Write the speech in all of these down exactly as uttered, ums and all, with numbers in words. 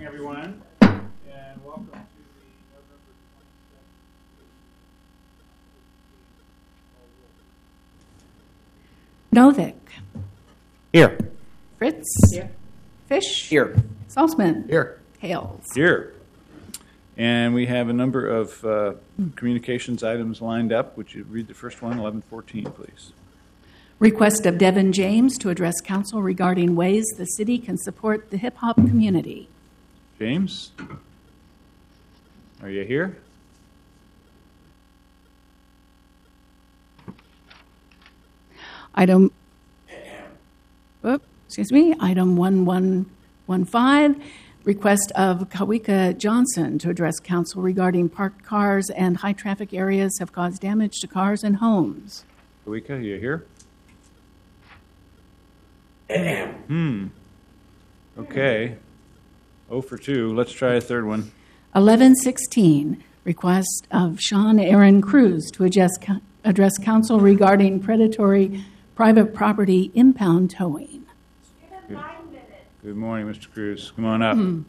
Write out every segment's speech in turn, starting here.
Everyone, and welcome to the November Novick. Here. Fritz. Here. Fish. Here. Salzman. Here. Hales. Here. And we have a number of uh, communications items lined up. Would you read the first one, eleven fourteen, please? Request of Devin James to address council regarding ways the city can support the hip-hop community. James, are you here? Item, whoop, excuse me, item one one one five, request of Kawika Johnson to address council regarding parked cars and high-traffic areas have caused damage to cars and homes. Kawika, are you here? hmm. Okay. oh for two. Let's try a third one. eleven sixteen, request of Sean Aaron Cruz to address, address council regarding predatory private property impound towing. Good, Good morning, Mister Cruz. Come on up. Hmm.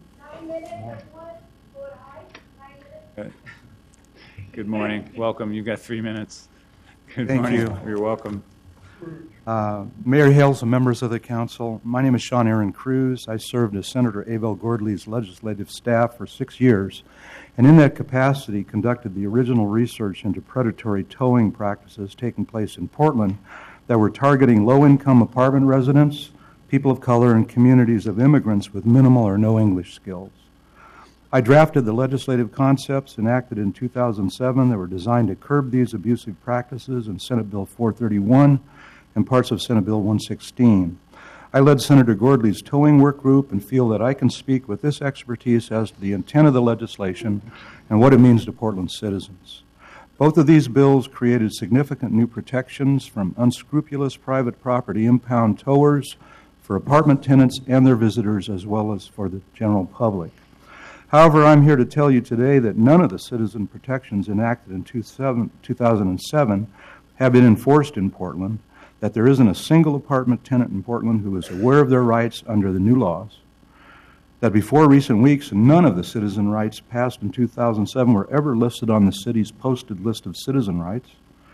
Good morning. Welcome. You've got three minutes. Good Thank morning. you. You're welcome. Uh, Mayor Hales and members of the council, my name is Sean Aaron Cruz. I served as Senator Abel Gordley's legislative staff for six years, and in that capacity conducted the original research into predatory towing practices taking place in Portland that were targeting low-income apartment residents, people of color, and communities of immigrants with minimal or no English skills. I drafted the legislative concepts enacted in two thousand seven that were designed to curb these abusive practices in Senate Bill four thirty-one and parts of Senate Bill one sixteen. I led Senator Gordley's towing work group and feel that I can speak with this expertise as to the intent of the legislation and what it means to Portland citizens. Both of these bills created significant new protections from unscrupulous private property impound towers for apartment tenants and their visitors, as well as for the general public. However, I'm here to tell you today that none of the citizen protections enacted in two thousand seven have been enforced in Portland, that there isn't a single apartment tenant in Portland who is aware of their rights under the new laws, that before recent weeks, none of the citizen rights passed in two thousand seven were ever listed on the city's posted list of citizen rights,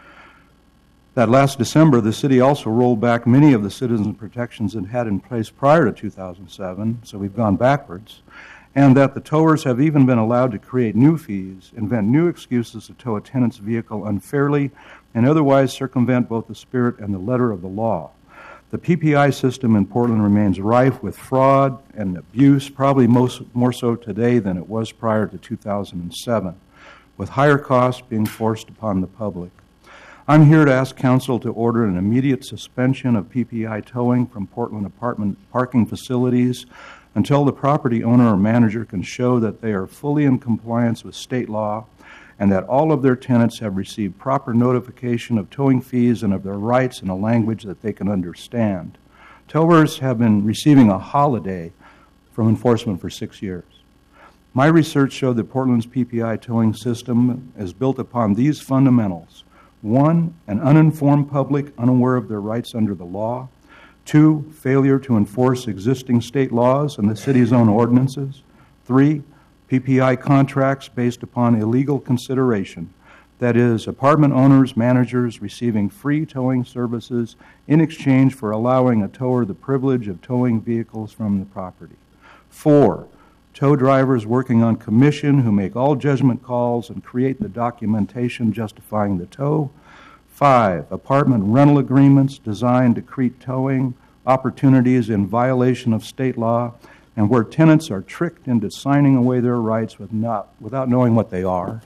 that last December the city also rolled back many of the citizen protections it had in place prior to two thousand seven, so we've gone backwards, and that the towers have even been allowed to create new fees, invent new excuses to tow a tenant's vehicle unfairly, and otherwise circumvent both the spirit and the letter of the law. The P P I system in Portland remains rife with fraud and abuse, probably most, more so today than it was prior to two thousand seven, with higher costs being forced upon the public. I'm here to ask Council to order an immediate suspension of P P I towing from Portland apartment parking facilities until the property owner or manager can show that they are fully in compliance with state law and that all of their tenants have received proper notification of towing fees and of their rights in a language that they can understand. Towers have been receiving a holiday from enforcement for six years. My research showed that Portland's P P I towing system is built upon these fundamentals. One, an uninformed public unaware of their rights under the law. Two, failure to enforce existing state laws and the city's own ordinances. Three, P P I contracts based upon illegal consideration, that is, apartment owners, managers receiving free towing services in exchange for allowing a tower the privilege of towing vehicles from the property. Four, tow drivers working on commission who make all judgment calls and create the documentation justifying the tow. Five, apartment rental agreements designed to create towing opportunities in violation of state law and where tenants are tricked into signing away their rights with not, without knowing what they are.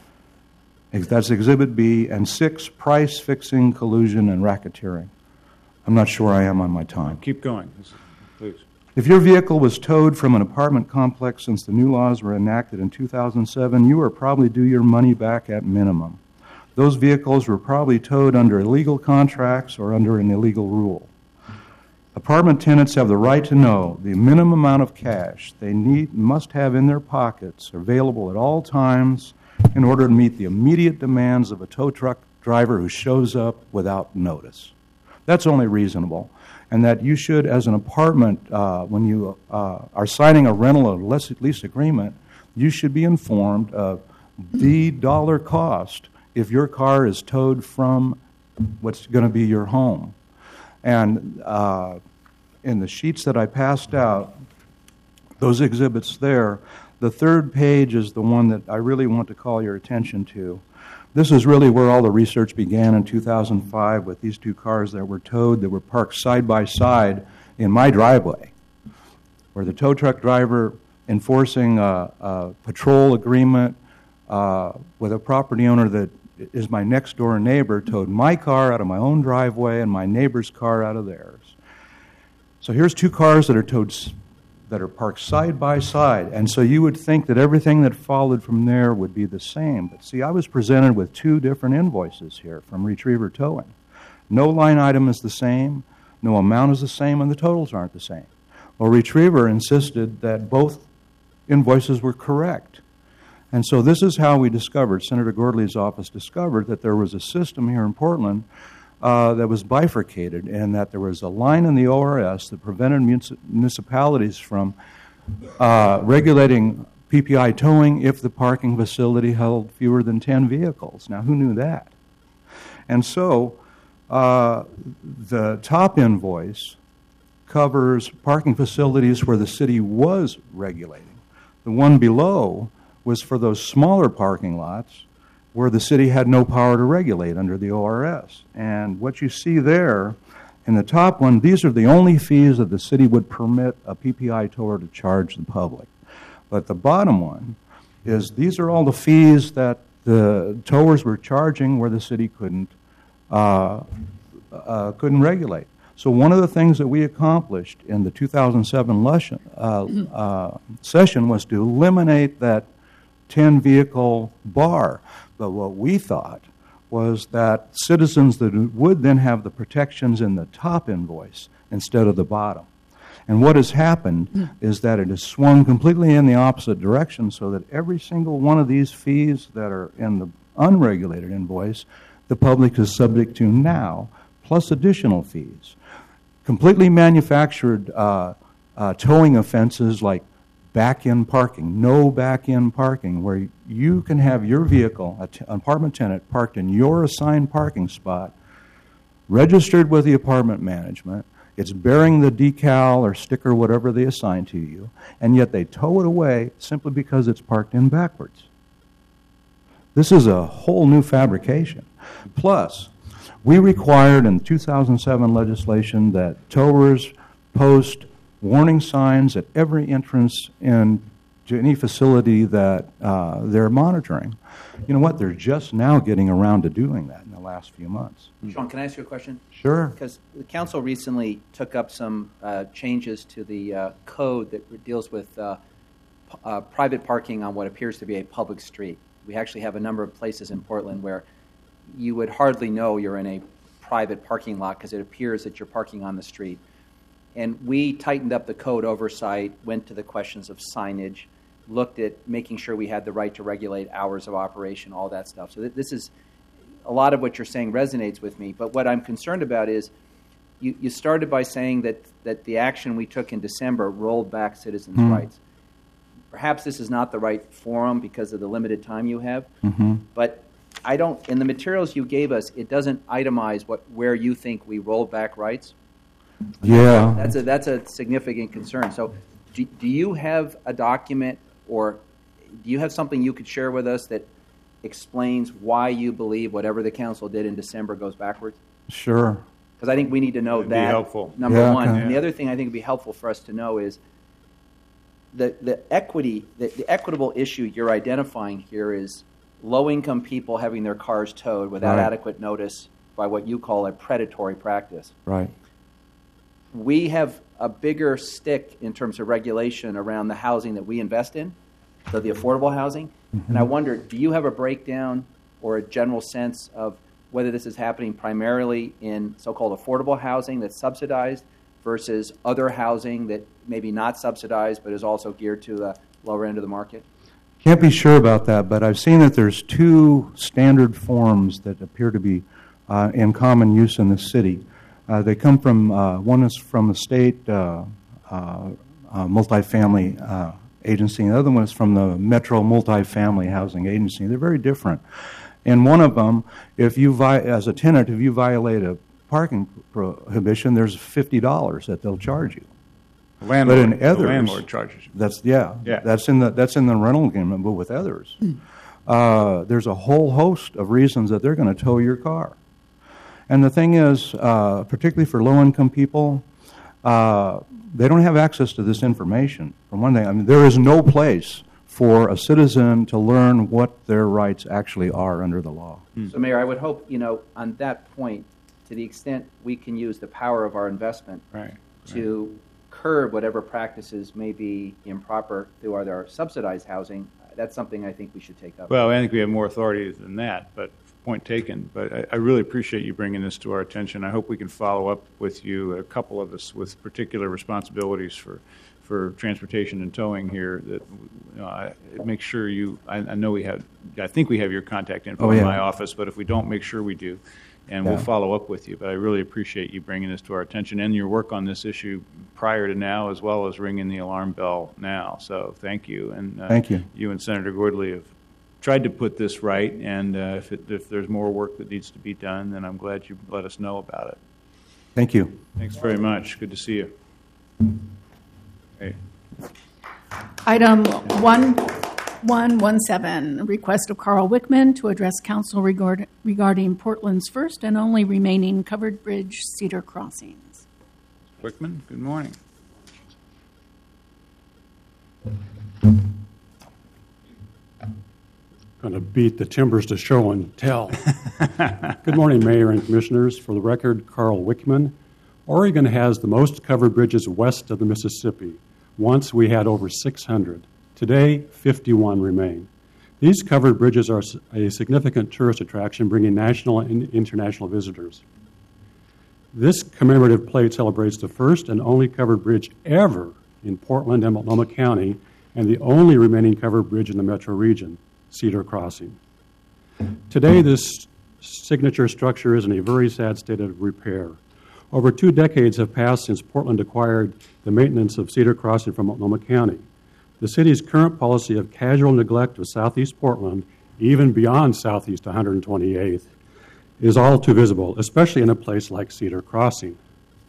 That's Exhibit B. And six, price fixing, collusion, and racketeering. I'm not sure I am on my time. Keep going, please. If your vehicle was towed from an apartment complex since the new laws were enacted in two thousand seven, you are probably due your money back at minimum. Those vehicles were probably towed under illegal contracts or under an illegal rule. Apartment tenants have the right to know the minimum amount of cash they need must have in their pockets available at all times in order to meet the immediate demands of a tow truck driver who shows up without notice. That's only reasonable. and that you should, as an apartment, uh, when you uh, are signing a rental or lease, lease agreement, you should be informed of the dollar cost if your car is towed from what's going to be your home. And uh, in the sheets that I passed out, those exhibits there, the third page is the one that I really want to call your attention to. This is really where all the research began in two thousand five with these two cars that were towed that were parked side by side in my driveway, where the tow truck driver enforcing a, a patrol agreement uh, with a property owner that is my next door neighbor towed my car out of my own driveway and my neighbor's car out of theirs. So here's two cars that are towed that are parked side by side. And so you would think that everything that followed from there would be the same. But see, I was presented with two different invoices here from Retriever Towing. No line item is the same, no amount is the same, and the totals aren't the same. Well, Retriever insisted that both invoices were correct. And so this is how we discovered, Senator Gordley's office discovered, that there was a system here in Portland Uh, that was bifurcated, and that there was a line in the O R S that prevented munici- municipalities from uh, regulating P P I towing if the parking facility held fewer than ten vehicles. Now, who knew that? And so uh, the top invoice covers parking facilities where the city was regulating. The one below was for those smaller parking lots where the city had no power to regulate under the O R S. And what you see there in the top one, these are the only fees that the city would permit a P P I tower to charge the public. But the bottom one is these are all the fees that the towers were charging where the city couldn't uh, uh, couldn't regulate. So one of the things that we accomplished in the two thousand seven lesson, uh, uh, session was to eliminate that ten vehicle bar. But what we thought was that citizens that would then have the protections in the top invoice instead of the bottom. And what has happened mm. is that it has swung completely in the opposite direction, so that every single one of these fees that are in the unregulated invoice, the public is subject to now, plus additional fees. Completely manufactured uh, uh, towing offenses like back-in parking, no back-in parking, where you can have your vehicle, an apartment tenant, parked in your assigned parking spot, registered with the apartment management, it's bearing the decal or sticker, whatever they assign to you, and yet they tow it away simply because it's parked in backwards. This is a whole new fabrication. Plus, we required in two thousand seven legislation that towers post warning signs at every entrance in to any facility that uh, they're monitoring. You know what? They're just now getting around to doing that in the last few months. Sean, can I ask you a question? Sure. Because the council recently took up some uh, changes to the uh, code that deals with uh, p- uh, private parking on what appears to be a public street. We actually have a number of places in Portland where you would hardly know you're in a private parking lot because it appears that you're parking on the street. And we tightened up the code oversight, went to the questions of signage, looked at making sure we had the right to regulate hours of operation, all that stuff. So th- this is, a lot of what you're saying resonates with me. But what I'm concerned about is you, you started by saying that, that the action we took in December rolled back citizens' mm-hmm. rights. Perhaps this is not the right forum because of the limited time you have. Mm-hmm. But I don't, in the materials you gave us, it doesn't itemize what where you think we rolled back rights. Yeah. That's a that's a significant concern. So do, do you have a document or do you have something you could share with us that explains why you believe whatever the council did in December goes backwards? Sure. Because I think we need to know It'd that, be helpful. number yeah, one. okay. And the other thing I think would be helpful for us to know is the, the equity, the, the equitable issue you're identifying here is low-income people having their cars towed without right. adequate notice by what you call a predatory practice. Right. We have a bigger stick in terms of regulation around the housing that we invest in, so the affordable housing. Mm-hmm. And I wonder, do you have a breakdown or a general sense of whether this is happening primarily in so-called affordable housing that's subsidized versus other housing that maybe not subsidized but is also geared to the lower end of the market? Can't be sure about that, but I've seen that there's two standard forms that appear to be uh, in common use in the city. Uh, they come from, uh, one is from the state uh, uh, uh, multifamily uh, agency, and the other one is from the Metro Multifamily Housing Agency. They're very different. And one of them, if you, vi- as a tenant, if you violate a parking prohibition, there's fifty dollars that they'll charge you. The landlord, But in others, the landlord charges you. That's yeah, Yeah. That's in the that's in the rental agreement. But with others, uh, there's a whole host of reasons that they're going to tow your car. And the thing is, uh, particularly for low-income people, uh, they don't have access to this information. For one thing, I mean, there is no place for a citizen to learn what their rights actually are under the law. So, Mayor, I would hope, you know, on that point, to the extent we can use the power of our investment Right. to curb whatever practices may be improper through our subsidized housing, that's something I think we should take up. Well, I think we have more authority than that, but point taken. But I, I really appreciate you bringing this to our attention. I hope we can follow up with you, a couple of us with particular responsibilities for for transportation and towing here, that you know, I, make sure you, I, I know we have, I think we have your contact info Oh, in yeah. my office, but if we don't, make sure we do. And we'll Yeah. follow up with you. But I really appreciate you bringing this to our attention and your work on this issue prior to now, as well as ringing the alarm bell now. So thank you. And uh, Thank you. You and Senator Gordley have tried to put this right, and uh, if, it, if there's more work that needs to be done, then I'm glad you let us know about it. Thank you. Thanks very much. Good to see you. Okay. Item one one one seven, request of Carl Wickman to address council regard, regarding Portland's first and only remaining covered bridge, Cedar Crossings. Wickman, good morning. Going to beat the timbers to show and tell. Good morning, Mayor and Commissioners. For the record, Carl Wickman. Oregon has the most covered bridges west of the Mississippi. Once we had over six hundred. Today, fifty-one remain. These covered bridges are a significant tourist attraction, bringing national and international visitors. This commemorative plate celebrates the first and only covered bridge ever in Portland and Multnomah County, and the only remaining covered bridge in the metro region, Cedar Crossing. Today, this signature structure is in a very sad state of repair. Over two decades have passed since Portland acquired the maintenance of Cedar Crossing from Multnomah County. The city's current policy of casual neglect of southeast Portland, even beyond southeast one hundred twenty-eighth, is all too visible, especially in a place like Cedar Crossing.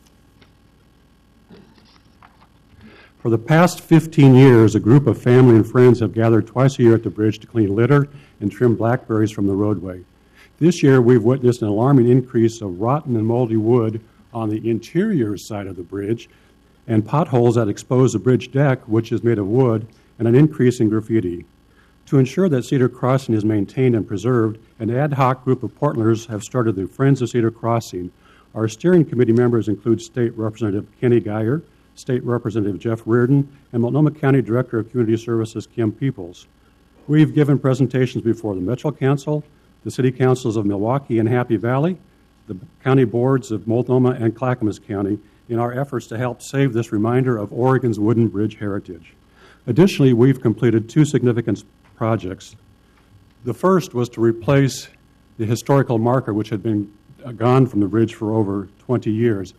For the past fifteen years, a group of family and friends have gathered twice a year at the bridge to clean litter and trim blackberries from the roadway. This year, we've witnessed an alarming increase of rotten and moldy wood on the interior side of the bridge, and potholes that expose the bridge deck, which is made of wood, and an increase in graffiti. To ensure that Cedar Crossing is maintained and preserved, an ad hoc group of Portlanders have started the Friends of Cedar Crossing. Our steering committee members include State Representative Kenny Geyer, State Representative Jeff Reardon, and Multnomah County Director of Community Services Kim Peoples. We've given presentations before the Metro Council, the City Councils of Milwaukee and Happy Valley, the county boards of Multnomah and Clackamas County, in our efforts to help save this reminder of Oregon's wooden bridge heritage. Additionally, we've completed two significant projects. The first was to replace the historical marker, which had been gone from the bridge for over twenty years.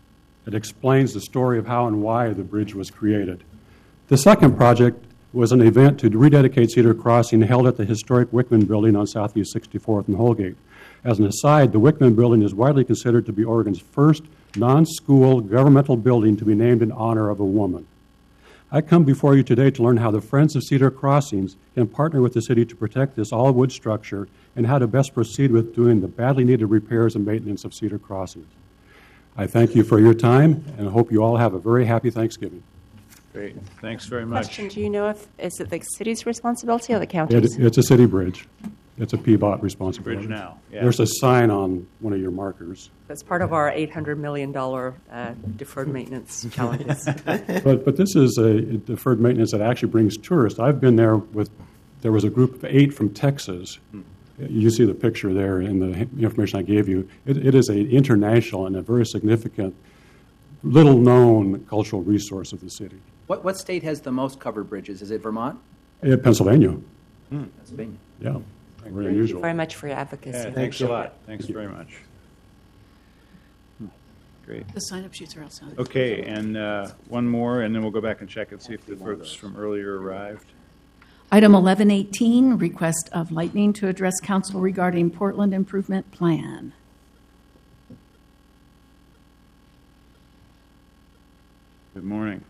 It explains the story of how and why the bridge was created. The second project was an event to rededicate Cedar Crossing held at the historic Wickman Building on Southeast sixty-fourth and Holgate. As an aside, the Wickman Building is widely considered to be Oregon's first non-school governmental building to be named in honor of a woman. I come before you today to learn how the Friends of Cedar Crossings can partner with the city to protect this all-wood structure and how to best proceed with doing the badly needed repairs and maintenance of Cedar Crossings. I thank you for your time and hope you all have a very happy Thanksgiving. Great. Thanks very much. Question, do you know if, is it the city's responsibility or the county's? It, it's a city bridge. It's a P B O T responsibility. Bridge now, yeah. There's a sign on one of your markers. That's part of our eight hundred million dollars uh, deferred maintenance challenges. But but this is a deferred maintenance that actually brings tourists. I've been there with, there was a group of eight from Texas. You see the picture there in the information I gave you. It, it is an international and a very significant, little-known cultural resource of the city. What, what state has the most covered bridges? Is it Vermont? Uh, Pennsylvania, Pennsylvania. yeah, very Thank you unusual. very much for your advocacy. Yeah, thanks a lot. Thanks very much. great. The sign-up sheets are outside. Okay, and uh, one more, and then we'll go back and check and see if the folks from earlier arrived. Item eleven eighteen, request of Lightning to address council regarding Portland Improvement Plan. Good morning.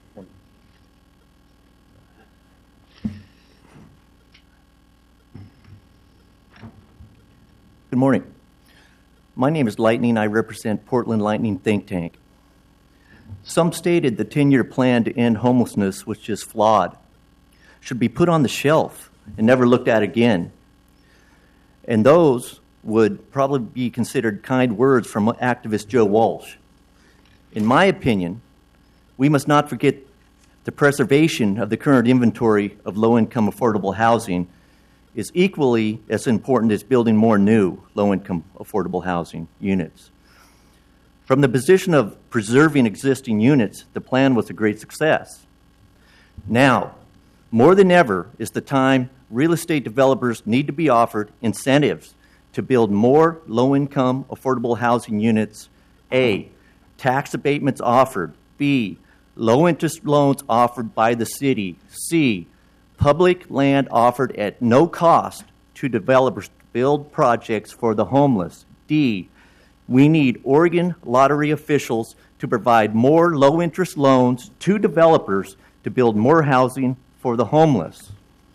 Good morning. My name is Lightning. I represent Portland Lightning Think Tank. Some stated the ten-year plan to end homelessness was just flawed, should be put on the shelf and never looked at again. And those would probably be considered kind words from activist Joe Walsh. In my opinion, we must not forget the preservation of the current inventory of low-income affordable housing is equally as important as building more new low-income affordable housing units. From the position of preserving existing units, the plan was a great success. Now, more than ever is the time real estate developers need to be offered incentives to build more low-income affordable housing units. A, tax abatements offered. B, low-interest loans offered by the city. C, public land offered at no cost to developers to build projects for the homeless. D, we need Oregon lottery officials to provide more low-interest loans to developers to build more housing for the homeless.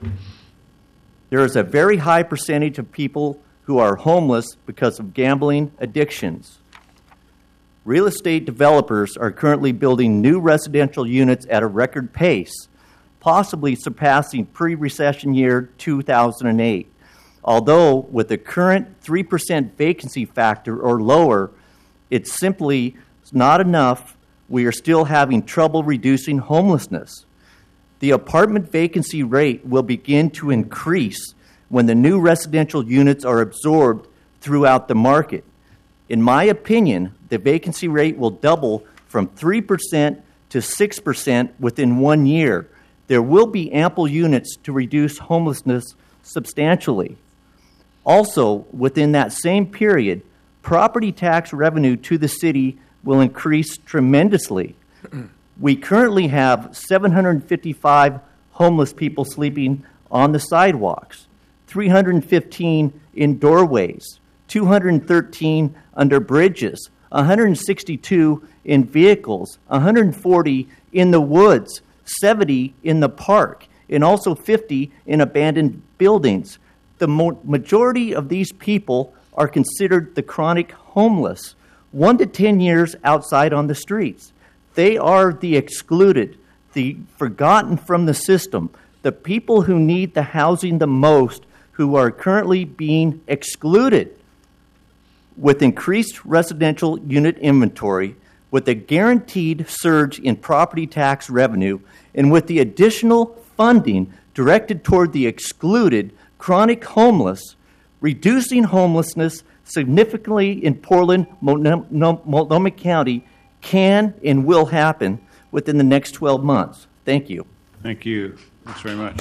There is a very high percentage of people who are homeless because of gambling addictions. Real estate developers are currently building new residential units at a record pace, possibly surpassing pre-recession year two thousand eight. Although with the current three percent vacancy factor or lower, it's simply not enough. We are still having trouble reducing homelessness. The apartment vacancy rate will begin to increase when the new residential units are absorbed throughout the market. In my opinion, the vacancy rate will double from three percent to six percent within one year. There will be ample units to reduce homelessness substantially. Also, within that same period, property tax revenue to the city will increase tremendously. We currently have seven hundred fifty-five homeless people sleeping on the sidewalks, three hundred fifteen in doorways, two hundred thirteen under bridges, one hundred sixty-two in vehicles, one hundred forty in the woods, seventy in the park, and also fifty in abandoned buildings. The mo- majority of these people are considered the chronic homeless, one to ten years outside on the streets. They are the excluded, the forgotten from the system, the people who need the housing the most, who are currently being excluded. With increased residential unit inventory, with a guaranteed surge in property tax revenue, and with the additional funding directed toward the excluded chronic homeless, reducing homelessness significantly in Portland, Multnomah County can and will happen within the next twelve months. Thank you. Thank you. Thanks very much.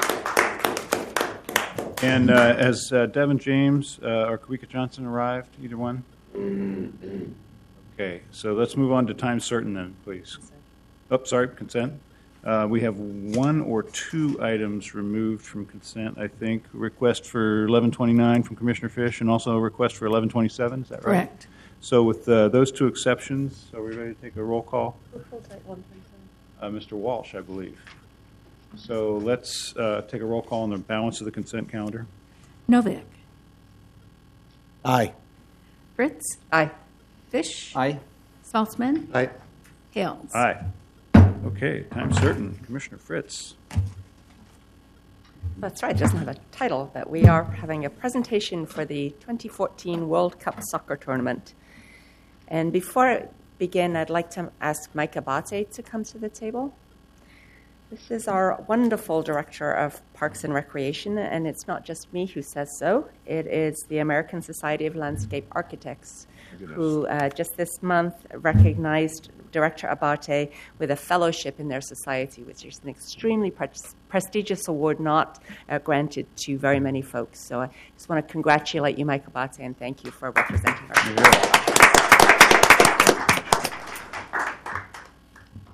And uh, has uh, Devin James uh, or Kawika Johnson arrived, either one? Okay, so let's move on to time certain then, please. Oh, sorry, consent. Uh, we have one or two items removed from consent, I think. Request for eleven twenty-nine from Commissioner Fish and also a request for eleven twenty-seven, is that right? Correct. So with uh, those two exceptions, are we ready to take a roll call? Uh, Mister Walsh, I believe. So let's uh, take a roll call on the balance of the consent calendar. Novick. Aye. Fritz. Aye. Fish. Aye. Saltzman. Aye. Hales. Aye. Okay, time certain. Commissioner Fritz. That's right, it doesn't have a title, but we are having a presentation for the twenty fourteen World Cup Soccer Tournament. And before I begin, I'd like to ask Mike Abate to come to the table. This is our wonderful Director of Parks and Recreation, and it's not just me who says so. It is the American Society of Landscape Architects, who uh, just this month recognized Director Abate with a fellowship in their society, which is an extremely pre- prestigious award not uh, granted to very many folks. So I just want to congratulate you, Mike Abate, and thank you for representing our community.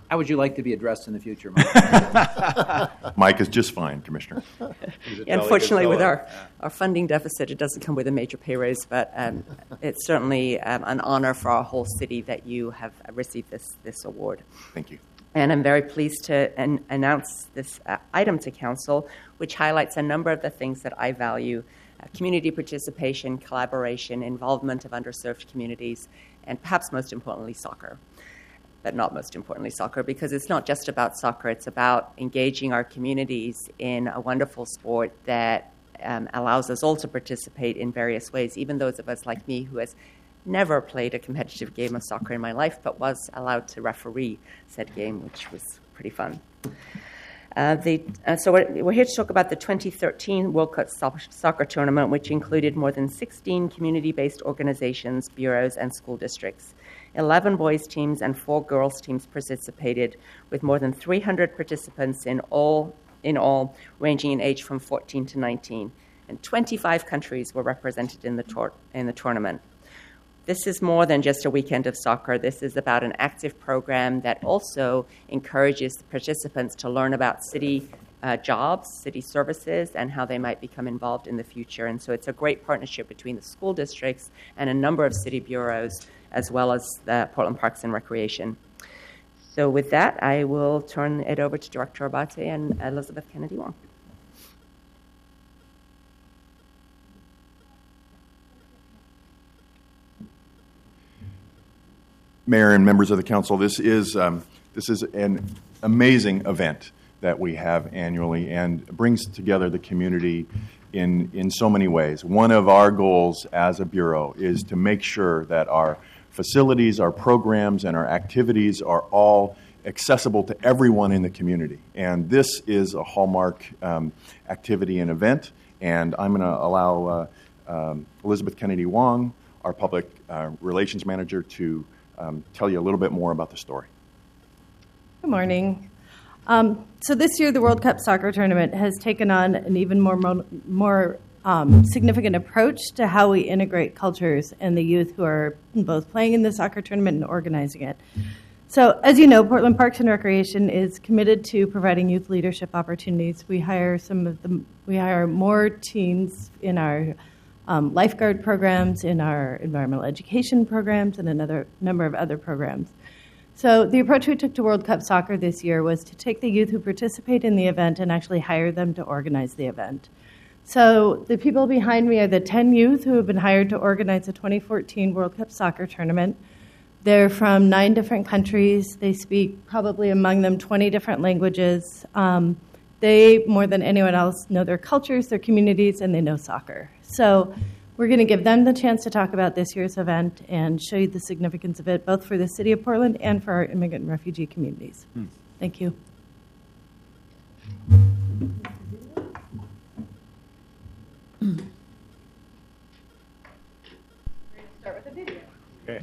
How would you like to be addressed in the future, Mike? Mike is just fine, Commissioner. Unfortunately, with our, our funding deficit, it doesn't come with a major pay raise, but um, it's certainly um, an honor for our whole city that you have received this, this award. Thank you. And I'm very pleased to an- announce this uh, item to Council, which highlights a number of the things that I value: uh, community participation, collaboration, involvement of underserved communities, and perhaps most importantly, soccer. But not most importantly, soccer, because it's not just about soccer. It's about engaging our communities in a wonderful sport that um, allows us all to participate in various ways, even those of us like me who has never played a competitive game of soccer in my life, but was allowed to referee said game, which was pretty fun. Uh, the, uh, so we're, we're here to talk about the twenty thirteen World Cup so- Soccer Tournament, which included more than sixteen community-based organizations, bureaus, and school districts. eleven boys teams and four girls teams participated, with more than three hundred participants in all, in all ranging in age from fourteen to nineteen. And twenty-five countries were represented in the, tor- in the tournament. This is more than just a weekend of soccer. This is about an active program that also encourages the participants to learn about city uh, jobs, city services, and how they might become involved in the future. And so it's a great partnership between the school districts and a number of city bureaus, as well as the Portland Parks and Recreation. So with that, I will turn it over to Director Abate and Elizabeth Kennedy Wong. Mayor and members of the council, this is um, this is an amazing event that we have annually and brings together the community in in so many ways. One of our goals as a bureau is to make sure that our facilities, our programs, and our activities are all accessible to everyone in the community. And this is a hallmark um, activity and event. And I'm going to allow uh, um, Elizabeth Kennedy Wong, our public uh, relations manager, to Um, tell you a little bit more about the story. Good morning. Um, so this year, the World Cup Soccer Tournament has taken on an even more mo- more um, significant approach to how we integrate cultures and the youth who are both playing in the soccer tournament and organizing it. So, as you know, Portland Parks and Recreation is committed to providing youth leadership opportunities. We hire some of the we hire more teens in our Um, lifeguard programs, in our environmental education programs, and another number of other programs. So the approach we took to World Cup Soccer this year was to take the youth who participate in the event and actually hire them to organize the event. So the people behind me are the ten youth who have been hired to organize the twenty fourteen World Cup Soccer Tournament. They're from nine different countries. They speak probably among them twenty different languages. Um, They, more than anyone else, know their cultures, their communities, and they know soccer. So we're going to give them the chance to talk about this year's event and show you the significance of it, both for the city of Portland and for our immigrant and refugee communities. Hmm. Thank you. Start with a video. Okay.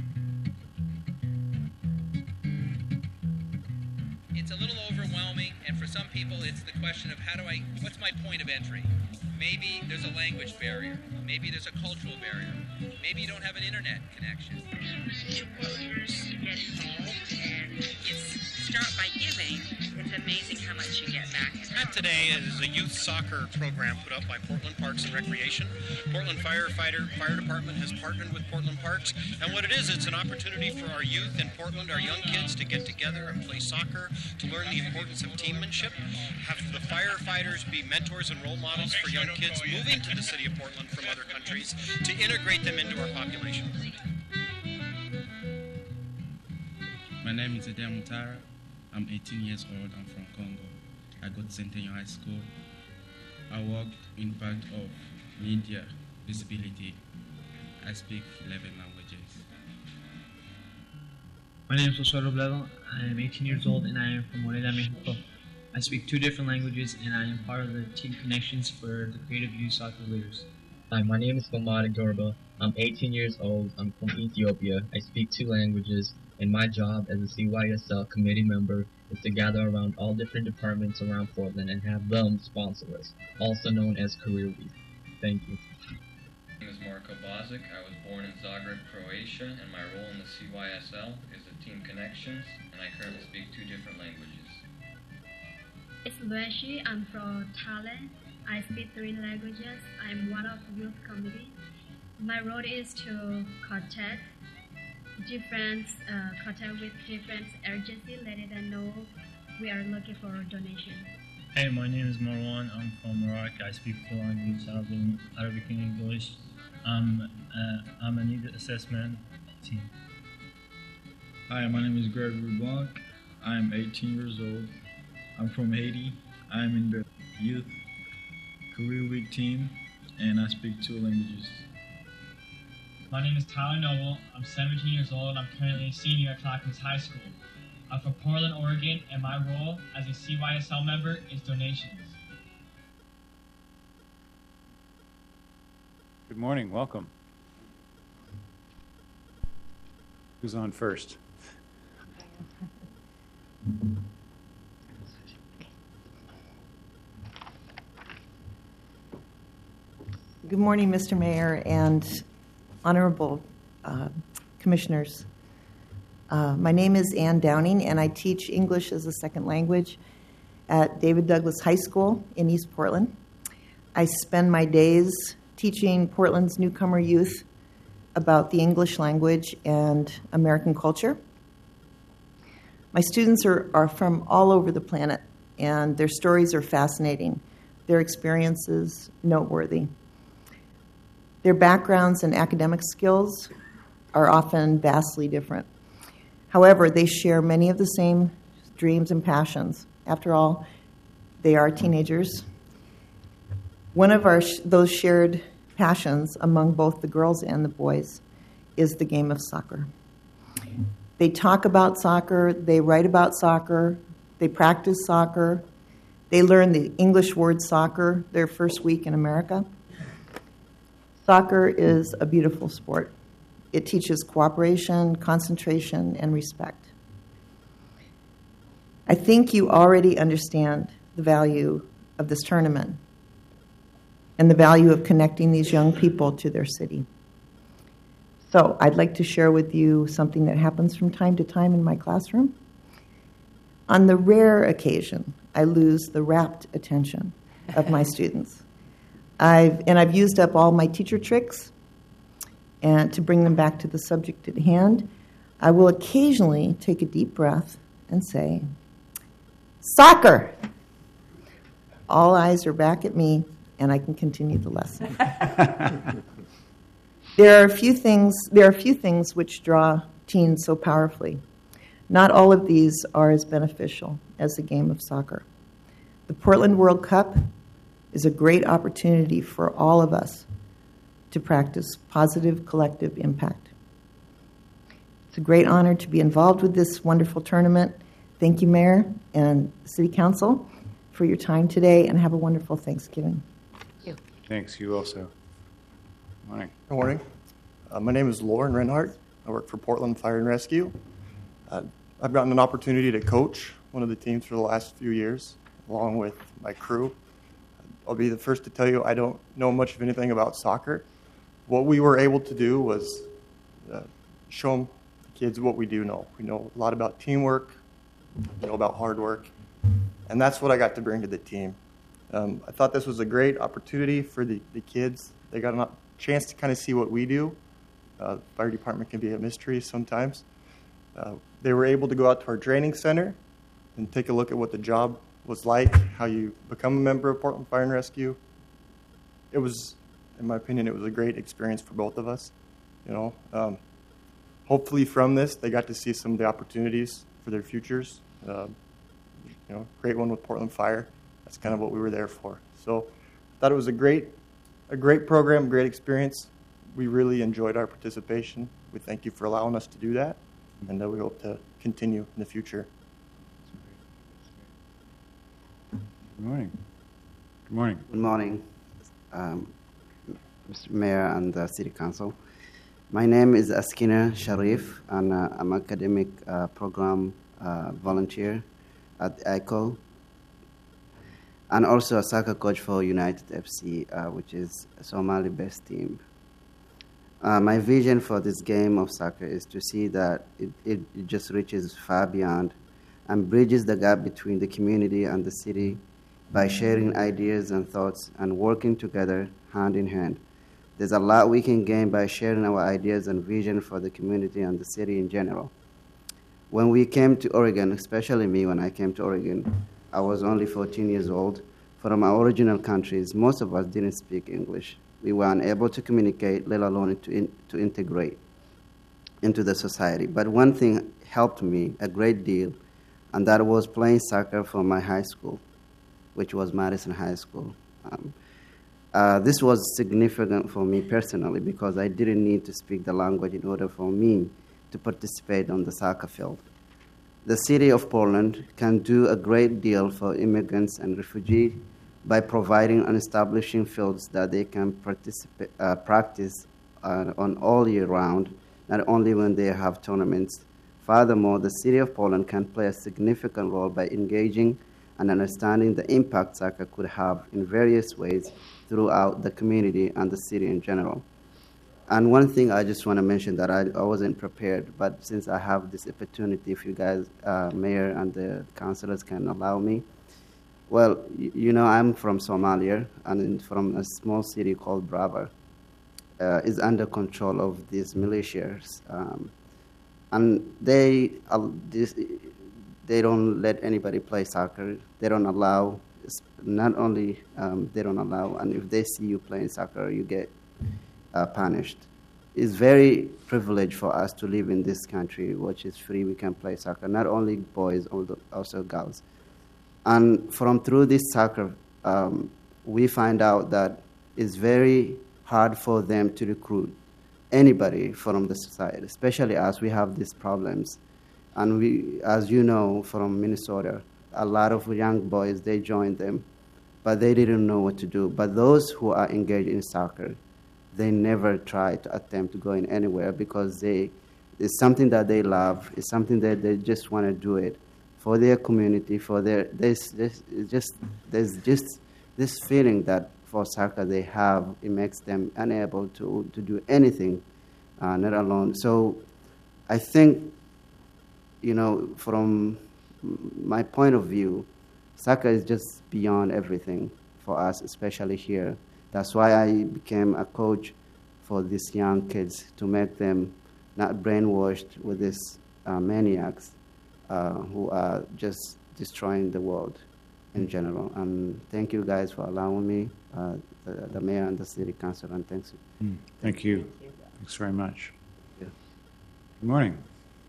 It's a little overwhelming, and for some people it's the question of how do I, what's my point of entry? Maybe there's a language barrier. Maybe there's a cultural barrier. Maybe you don't have an internet connection. Supporters get involved, and it's start by giving. It's amazing how much you get back. Event today is a youth soccer program put up by Portland Parks and Recreation. Portland Firefighter Fire Department has partnered with Portland Parks, and what it is, it's an opportunity for our youth in Portland, our young kids, to get together and play soccer, to learn the importance of teammanship, have the firefighters be mentors and role models for young kids moving to the city of Portland from other countries, to integrate them into our population. My name is Edem Mutara. I'm eighteen years old. I'm from Congo. I go to Centennial High School. I work in part of media visibility. I speak eleven languages. My name is José Robledo. I am eighteen years old and I am from Morelia, Mexico. I speak two different languages and I am part of the Team Connections for the Creative Youth Soccer Leaders. Hi, my name is Komari Gorba. I'm eighteen years old. I'm from Ethiopia. I speak two languages, and my job as a C Y S L committee member is to gather around all different departments around Portland and have them sponsor us, also known as Career Week. Thank you. My name is Mark Marko Bozic. I was born in Zagreb, Croatia, and my role in the C Y S L is the Team Connections, and I currently speak two different languages. It's Lueshi. I'm from Thailand. I speak three languages. I'm one of the youth committee. My role is to contact different, uh, contact with different agencies, letting them know we are looking for a donation. Hey, my name is Marwan. I'm from Morocco. I speak four languages, Arabic, Arabic and English. Um, uh, I'm a need assessment team. Hi, my name is Gregory Blanc. I'm eighteen years old. I'm from Haiti. I'm in the Youth Career Week team, and I speak two languages. My name is Tyler Noble. I'm seventeen years old. I'm currently a senior at Clackamas High School. I'm from Portland, Oregon, and my role as a C Y S L member is donations. Good morning. Welcome. Who's on first? Good morning, Mister Mayor and honorable uh, commissioners. Uh, my name is Ann Downing, and I teach English as a second language at David Douglas High School in East Portland. I spend my days teaching Portland's newcomer youth about the English language and American culture. My students are, are from all over the planet, and their stories are fascinating, their experiences noteworthy. Their backgrounds and academic skills are often vastly different. However, they share many of the same dreams and passions. After all, they are teenagers. One of our sh- those shared passions among both the girls and the boys is the game of soccer. They talk about soccer, they write about soccer, they practice soccer, they learn the English word soccer their first week in America. Soccer is a beautiful sport. It teaches cooperation, concentration, and respect. I think you already understand the value of this tournament and the value of connecting these young people to their city. So I'd like to share with you something that happens from time to time in my classroom. On the rare occasion, I lose the rapt attention of my students. I've, and I've used up all my teacher tricks, and to bring them back to the subject at hand, I will occasionally take a deep breath and say, "Soccer!" All eyes are back at me, and I can continue the lesson. There are a few things, there are a few things which draw teens so powerfully. Not all of these are as beneficial as the game of soccer. The Portland World Cup is a great opportunity for all of us to practice positive collective impact. It's a great honor to be involved with this wonderful tournament. Thank you, Mayor and City Council, for your time today, and have a wonderful Thanksgiving. Thank you. Thanks. You also. Good morning. Good morning. Uh, my name is Lauren Reinhardt. I work for Portland Fire and Rescue. Uh, I've gotten an opportunity to coach one of the teams for the last few years, along with my crew. I'll be the first to tell you I don't know much of anything about soccer. What we were able to do was uh, show them, the kids, what we do know. We know a lot about teamwork, we know about hard work, and that's what I got to bring to the team. Um, I thought this was a great opportunity for the, the kids. They got a chance to kind of see what we do. Uh, the fire department can be a mystery sometimes. Uh, they were able to go out to our training center and take a look at what the job was like, how you become a member of Portland Fire and Rescue. It was, in my opinion, it was a great experience for both of us. You know, um, hopefully from this, they got to see some of the opportunities for their futures. Uh, you know, great one with Portland Fire. That's kind of what we were there for. So, I thought it was a great, a great program, great experience. We really enjoyed our participation. We thank you for allowing us to do that, and uh, we hope to continue in the future. Good morning. Good morning. Good morning, um, Mister Mayor and the City Council. My name is Askina Sharif, and uh, I'm an academic uh, program uh, volunteer at I C O, and also a soccer coach for United F C, uh, which is a Somali-based team. Uh, my vision for this game of soccer is to see that it, it, it just reaches far beyond and bridges the gap between the community and the city by sharing ideas and thoughts and working together hand in hand. There's a lot we can gain by sharing our ideas and vision for the community and the city in general. When we came to Oregon, especially me when I came to Oregon, I was only fourteen years old. From our original countries, most of us didn't speak English. We were unable to communicate, let alone to, in, to integrate into the society. But one thing helped me a great deal, and that was playing soccer for my high school, which was Madison High School. Um, uh, this was significant for me personally because I didn't need to speak the language in order for me to participate on the soccer field. The city of Portland can do a great deal for immigrants and refugees by providing and establishing fields that they can participate, uh, practice uh, on all year round, not only when they have tournaments. Furthermore, the city of Portland can play a significant role by engaging and understanding the impact soccer could have in various ways throughout the community and the city in general. And one thing I just want to mention that I, I wasn't prepared, but since I have this opportunity, if you guys, uh, mayor and the councilors can allow me, well, you, you know, I'm from Somalia and from a small city called Brava. Uh, is under control of these militias. Um, and they, uh, this, they don't let anybody play soccer. They don't allow, not only um, they don't allow, and if they see you playing soccer, you get Uh, punished. It's very privileged for us to live in this country, which is free. We can play soccer, not only boys, also girls. And from through this soccer, um, we find out that it's very hard for them to recruit anybody from the society, especially as we have these problems. And we, as you know, from Minnesota, a lot of young boys, they joined them, but they didn't know what to do. But those who are engaged in soccer, they never try to attempt to go in anywhere because they, it's something that they love. It's something that they just want to do it for their community, for their, there's, there's, just, there's just this feeling that for soccer they have, it makes them unable to, to do anything, uh, not alone. So I think, you know, from my point of view, soccer is just beyond everything for us, especially here. That's why I became a coach for these young kids to make them not brainwashed with these uh, maniacs uh, who are just destroying the world in general. And thank you guys for allowing me, uh, the, the mayor and the city council, and thanks. Mm, thank you. Thanks very much. Yeah. Good morning.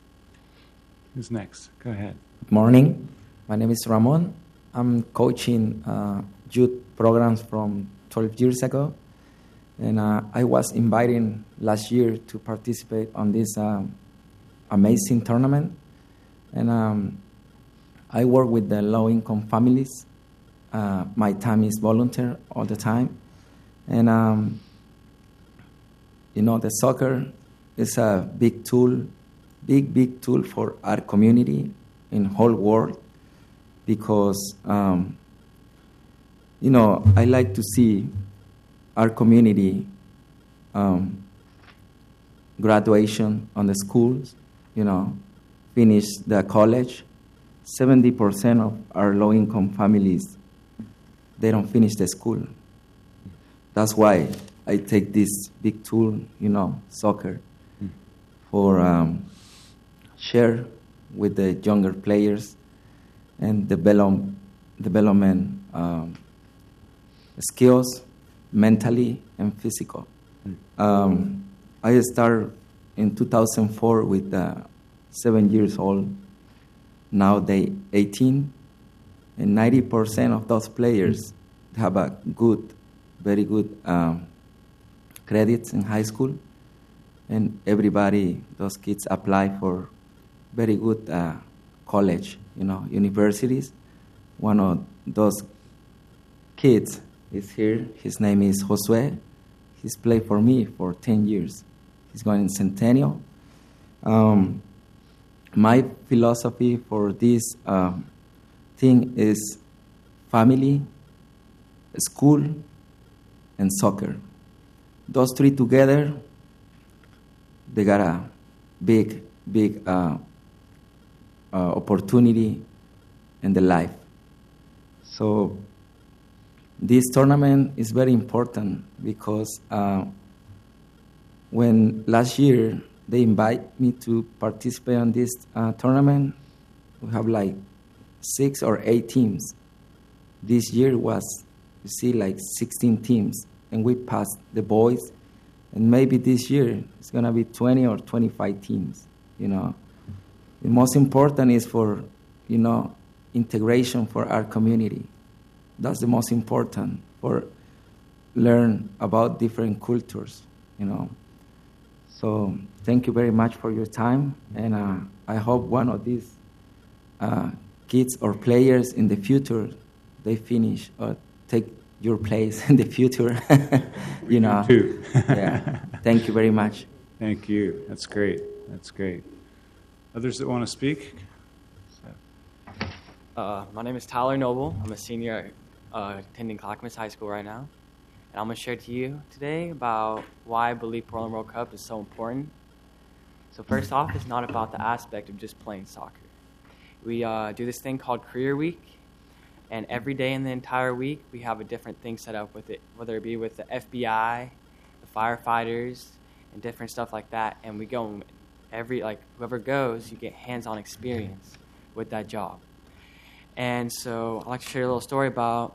Who's next? Go ahead. Good morning. My name is Ramon. I'm coaching uh, youth programs from twelve years ago, and uh, I was invited last year to participate on this um, amazing tournament. And um, I work with the low-income families. Uh, my time is volunteer all the time, and um, you know, the soccer is a big tool, big big tool for our community in whole world, because um, you know, I like to see our community um, graduation on the schools, you know, finish the college. seventy percent of our low-income families, they don't finish the school. That's why I take this big tool, you know, soccer, for um, share with the younger players and develop, development um, skills, mentally and physical. Mm. Um, I started in two thousand four with uh, seven years old. Now they eighteen, and ninety percent of those players have a good, very good um, credits in high school, and everybody, those kids apply for very good uh, college, you know, universities. One of those kids is here. His name is Josue. He's played for me for ten years. He's going in Centennial. Um, my philosophy for this um, thing is family, school, and soccer. Those three together they got a big, big uh, uh, opportunity in their life. So this tournament is very important because uh, when last year they invite me to participate in this uh, tournament, we have like six or eight teams. This year was, you see, like sixteen teams, and we passed the boys. And maybe this year it's gonna be twenty or twenty-five teams. You know, the most important is for, you know, integration for our community. That's the most important, for learn about different cultures. You know. So thank you very much for your time, and uh, I hope one of these uh, kids or players in the future, they finish or take your place in the future. you know. Too. Yeah. Thank you very much. Thank you. That's great. That's great. Others that want to speak? Uh, my name is Tyler Noble. I'm a senior uh, attending Clackamas High School right now. And I'm going to share to you today about why I believe Portland World Cup is so important. So first off, it's not about the aspect of just playing soccer. We uh, do this thing called Career Week. And every day in the entire week, we have a different thing set up with it, whether it be with the F B I, the firefighters, and different stuff like that. And we go every, like, whoever goes, you get hands-on experience with that job. And so I'd like to share a little story about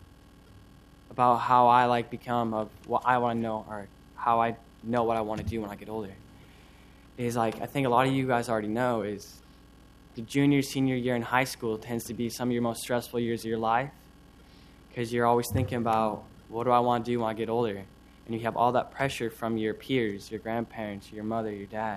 about how I like become of what I want to know, or how I know what I want to do when I get older. Is like, I think a lot of you guys already know, is the junior, senior year in high school tends to be some of your most stressful years of your life, because you're always thinking about, what do I want to do when I get older? And you have all that pressure from your peers, your grandparents, your mother, your dad.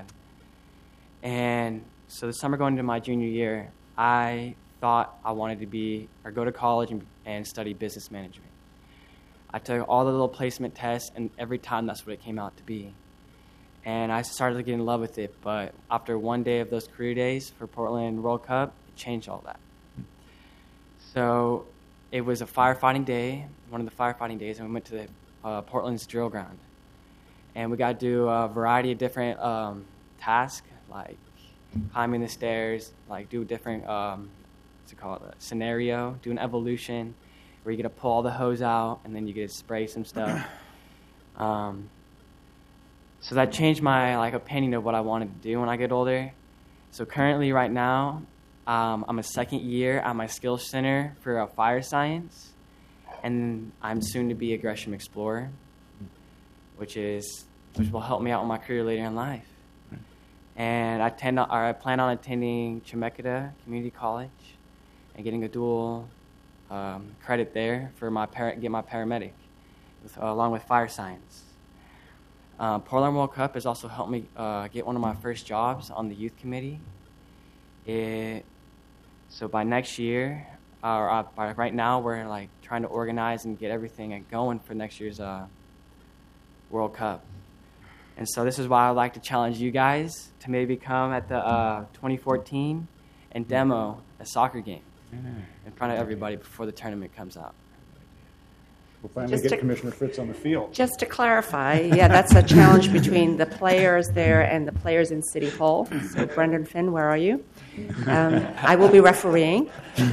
And so the summer going into my junior year, I thought I wanted to be, or go to college and, and study business management. I took all the little placement tests, and every time that's what it came out to be. And I started to get in love with it, but after one day of those career days for Portland World Cup, it changed all that. So it was a firefighting day, one of the firefighting days, and we went to the, uh, Portland's drill ground. And we got to do a variety of different um, tasks, like climbing the stairs, like do different, um, what's it called, a scenario, do an evolution, where you get to pull all the hose out, and then you get to spray some stuff. Um, so that changed my like opinion of what I wanted to do when I get older. So currently, right now, um, I'm a second year at my skills center for uh, fire science, and I'm soon to be a Gresham Explorer, which is which will help me out in my career later in life. And I tend to, or I plan on attending Chemeketa Community College and getting a dual Um, credit there for my par- get my paramedic, with, uh, along with fire science. Uh, Portland World Cup has also helped me uh, get one of my first jobs on the youth committee. It, so by next year, or uh, by right now, we're like trying to organize and get everything going for next year's uh, World Cup. And so this is why I'd like to challenge you guys to maybe come at the uh, twenty fourteen and demo a soccer game in front of everybody before the tournament comes out. We'll finally Just get to- Commissioner Fritz on the field. Just to clarify, yeah, that's a challenge between the players there and the players in City Hall. So, Brendan Finn, where are you? Um, I will be refereeing.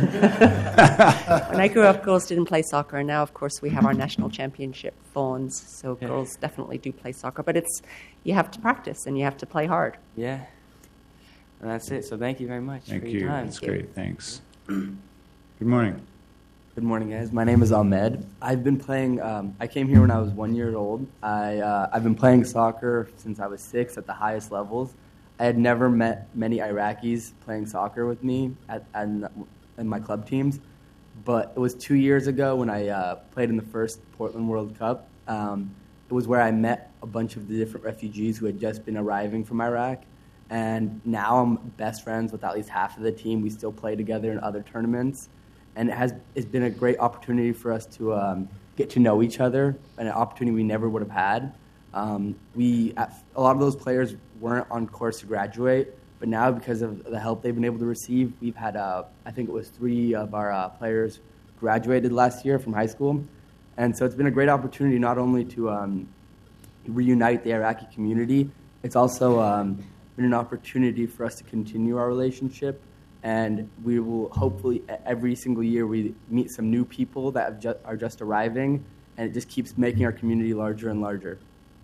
When I grew up, girls didn't play soccer, and now, of course, we have our national championship Fawns. So, Yeah. girls definitely do play soccer, but it's you have to practice and you have to play hard. Yeah. And that's it. So thank you very much Thank for you. your time. That's great. Thanks. Good morning. Good morning, guys. My name is Ahmed. I've been playing. Um, I came here when I was one year old. I uh, I've been playing soccer since I was six at the highest levels. I had never met many Iraqis playing soccer with me at, at in my club teams, but it was two years ago when I uh, played in the first Portland World Cup. Um, it was where I met a bunch of the different refugees who had just been arriving from Iraq, and now I'm best friends with at least half of the team. We still play together in other tournaments. And it has it's been a great opportunity for us to um, get to know each other, and an opportunity we never would have had. Um, we a lot of those players weren't on course to graduate, but now because of the help they've been able to receive, we've had uh, I think it was three of our uh, players graduated last year from high school, and so it's been a great opportunity not only to um, reunite the Iraqi community it's also um, been an opportunity for us to continue our relationship, and we will hopefully every single year we meet some new people that have ju- are just arriving, and it just keeps making our community larger and larger.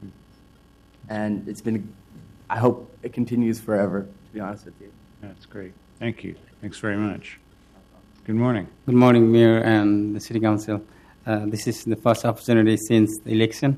And it's been, I hope it continues forever, to be honest with you. That's great. Thank you. Thanks very much. Good morning. Good morning, Mayor and the City Council. Uh, this is the first opportunity since the election.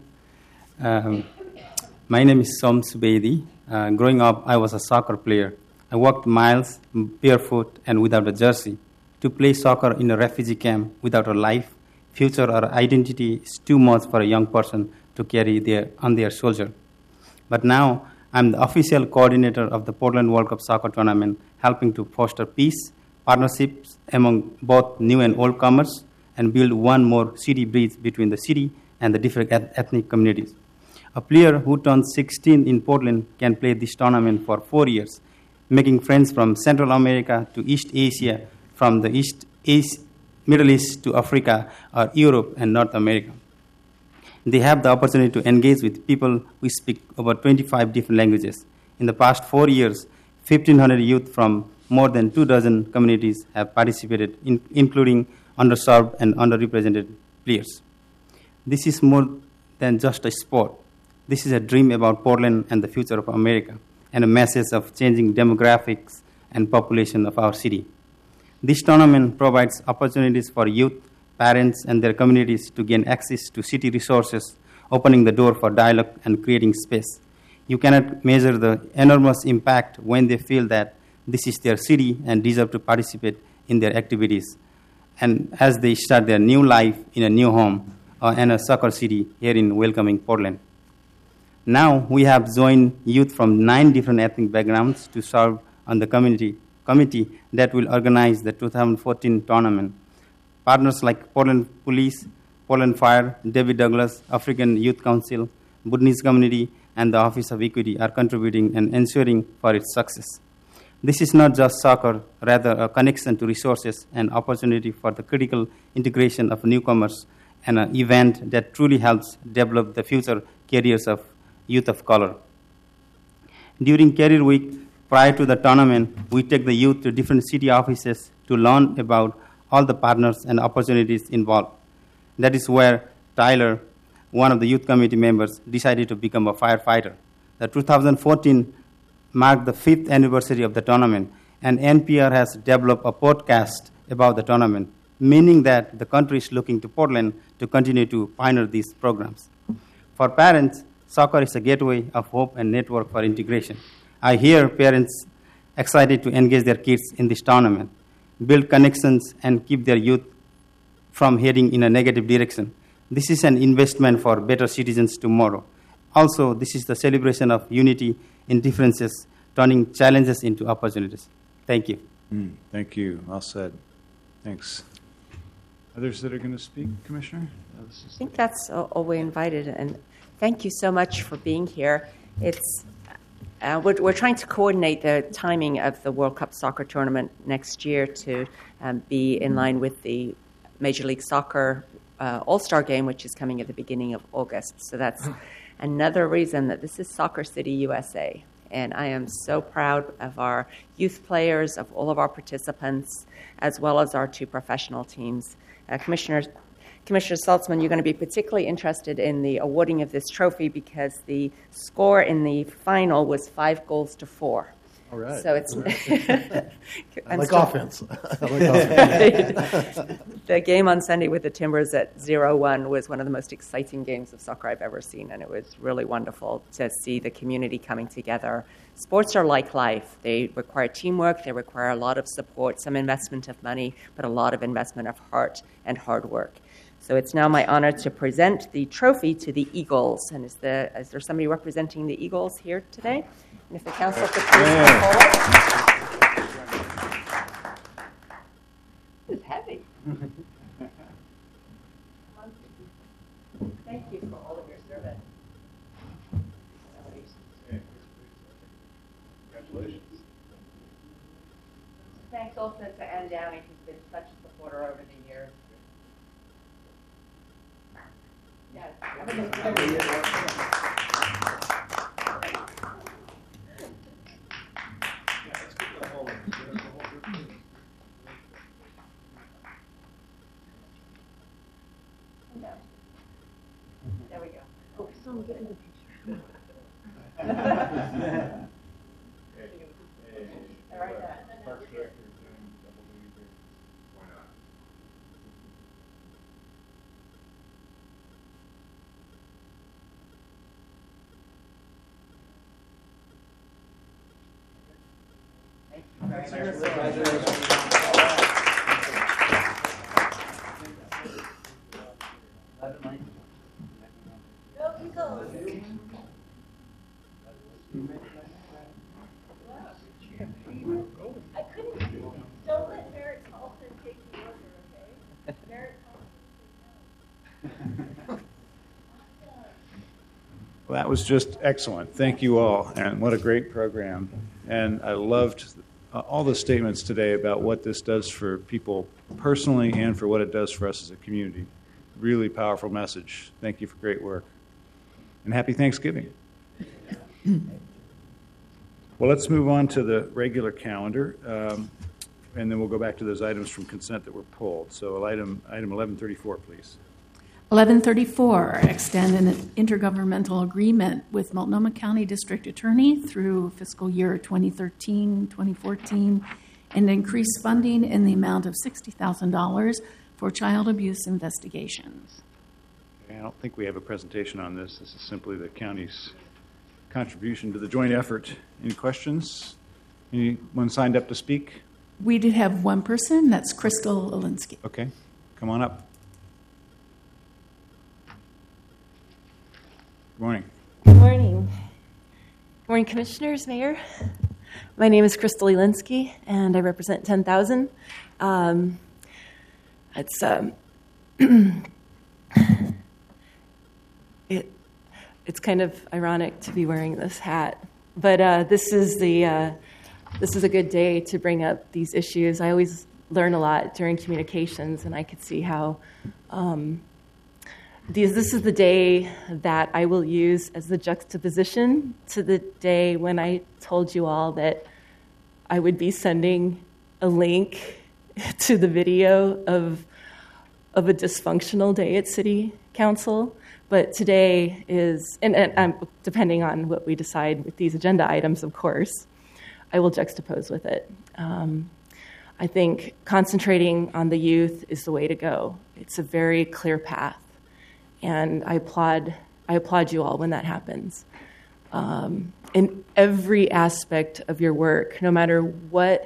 Um, my name is Som Subedi. Uh, growing up, I was a soccer player. I walked miles barefoot and without a jersey. To play soccer in a refugee camp without a life, future, or identity is too much for a young person to carry their, on their shoulder. But now, I'm the official coordinator of the Portland World Cup Soccer Tournament, helping to foster peace, partnerships among both new and old comers, and build one more city bridge between the city and the different ethnic communities. A player who turns sixteen in Portland can play this tournament for four years, making friends from Central America to East Asia, from the East, East, Middle East to Africa, or Europe and North America. They have the opportunity to engage with people who speak over twenty-five different languages. In the past four years, fifteen hundred youth from more than two dozen communities have participated, in, including underserved and underrepresented players. This is more than just a sport. This is a dream about Portland and the future of America, and a message of changing demographics and population of our city. This tournament provides opportunities for youth, parents, and their communities to gain access to city resources, opening the door for dialogue and creating space. You cannot measure the enormous impact when they feel that this is their city and deserve to participate in their activities, and as they start their new life in a new home or in a soccer city here in welcoming Portland. Now we have joined youth from nine different ethnic backgrounds to serve on the community committee that will organize the two thousand fourteen tournament. Partners like Portland Police, Portland Fire, David Douglas, African Youth Council, Bhutanese Community, and the Office of Equity are contributing and ensuring for its success. This is not just soccer, rather a connection to resources and opportunity for the critical integration of newcomers, and an event that truly helps develop the future careers of youth of color. During Career Week, prior to the tournament, we take the youth to different city offices to learn about all the partners and opportunities involved. That is where Tyler, one of the youth committee members, decided to become a firefighter. The two thousand fourteen marked the fifth anniversary of the tournament, and N P R has developed a podcast about the tournament, meaning that the country is looking to Portland to continue to pioneer these programs. For parents, soccer is a gateway of hope and network for integration. I hear parents excited to engage their kids in this tournament, build connections, and keep their youth from heading in a negative direction. This is an investment for better citizens tomorrow. Also, this is the celebration of unity in differences, turning challenges into opportunities. Thank you. Mm, thank you. Well said. Thanks. Others that are going to speak, Commissioner? I think that's all we invited, and thank you so much for being here. It's uh, we're, we're trying to coordinate the timing of the World Cup Soccer Tournament next year to um, be in line with the Major League Soccer uh, All-Star Game, which is coming at the beginning of August. So that's another reason that this is Soccer City, U S A. And I am so proud of our youth players, of all of our participants, as well as our two professional teams. Uh, Commissioner, Commissioner Saltzman, you're going to be particularly interested in the awarding of this trophy because the score in the final was five goals to four. All right. So it's. All right. I like still, offense. I like offense. The game on Sunday with the Timbers at zero one was one of the most exciting games of soccer I've ever seen, and it was really wonderful to see the community coming together. Sports are like life. They require teamwork, they require a lot of support, some investment of money, but a lot of investment of heart and hard work. So it's now my honor to present the trophy to the Eagles. And is, the, is there somebody representing the Eagles here today? And if the council could please come forward. This is heavy. Thank you for all of your service. Congratulations. Thanks also to Ann Downey, who's been such a supporter over the years. Yes. Tom, get in the picture. Come on. I couldn't. Don't let Merritt Halton take the order, okay? Merritt Halton. Well, that was just excellent. Thank you all, and what a great program. And I loved uh, all the statements today about what this does for people personally and for what it does for us as a community. Really powerful message. Thank you for great work. And happy Thanksgiving. Well, let's move on to the regular calendar, um, and then we'll go back to those items from consent that were pulled. So item, item eleven thirty-four, please. eleven thirty-four, extend an intergovernmental agreement with Multnomah County District Attorney through fiscal year twenty thirteen twenty fourteen and increase funding in the amount of sixty thousand dollars for child abuse investigations. I don't think we have a presentation on this. This is simply the county's contribution to the joint effort. Any questions? Anyone signed up to speak? We did have one person. That's Crystal Olinsky. Okay, come on up. Good morning. Good morning. Good morning, Commissioners, Mayor. My name is Crystal Elinsky, and I represent ten thousand. Um, it's um, it, it's kind of ironic to be wearing this hat, but uh, this is the uh, this is a good day to bring up these issues. I always learn a lot during communications, and I could see how. Um, These, this is the day that I will use as the juxtaposition to the day when I told you all that I would be sending a link to the video of, of a dysfunctional day at City Council. But today is, and, and um, depending on what we decide with these agenda items, of course, I will juxtapose with it. Um, I think concentrating on the youth is the way to go. It's a very clear path. And I applaud, I applaud you all when that happens. Um, in every aspect of your work, no matter what,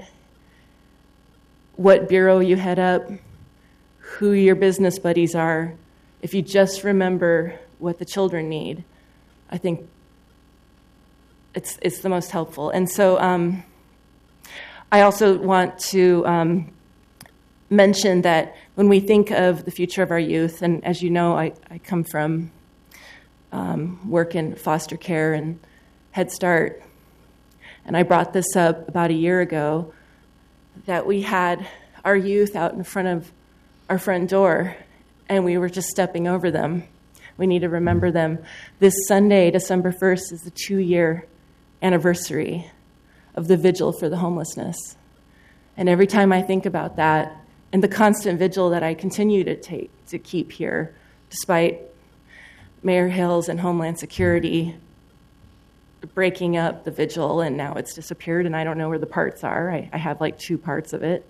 what bureau you head up, who your business buddies are, if you just remember what the children need, I think it's it's the most helpful. And so um, I also want to um, mention that when we think of the future of our youth, and as you know, I, I come from um, work in foster care and Head Start, and I brought this up about a year ago, that we had our youth out in front of our front door, and we were just stepping over them. We need to remember them. This Sunday, December first, is the two-year anniversary of the Vigil for the Homelessness. And every time I think about that, and the constant vigil that I continue to take to keep here, despite Mayor Hills and Homeland Security breaking up the vigil, and now it's disappeared, and I don't know where the parts are. I, I have like two parts of it.